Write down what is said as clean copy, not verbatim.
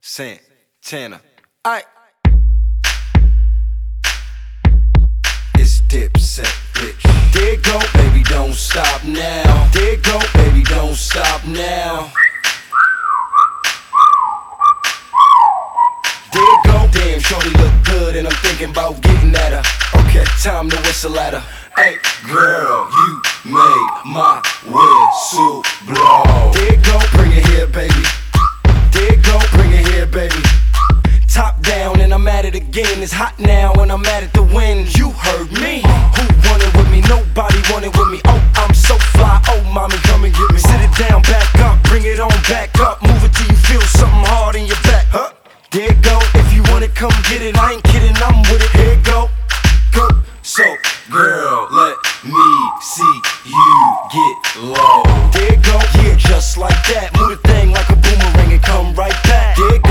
Santana. It's Dipset, bitch. There you go, baby, don't stop now. There you go, baby, don't stop now. There you go, damn, shorty look good, and I'm thinking about getting at her. Okay, time to whistle at her. Hey, girl, you made my whistle blow. There you go, bring it here, baby. There you go, bring it here, baby. Top down and I'm at it again. It's hot now and I'm at it to win. You heard me. Who wanted with me? Nobody wanted with me. Oh, I'm so fly. Oh, mommy, come and get me. Sit it down, back up, bring it on back up. Move it till you feel something hard in your back. There you go. If you want it, come get it. I ain't kidding, I'm with it. Here you go. Go. So, girl, let me see you get low. There you go. Yeah, just like that.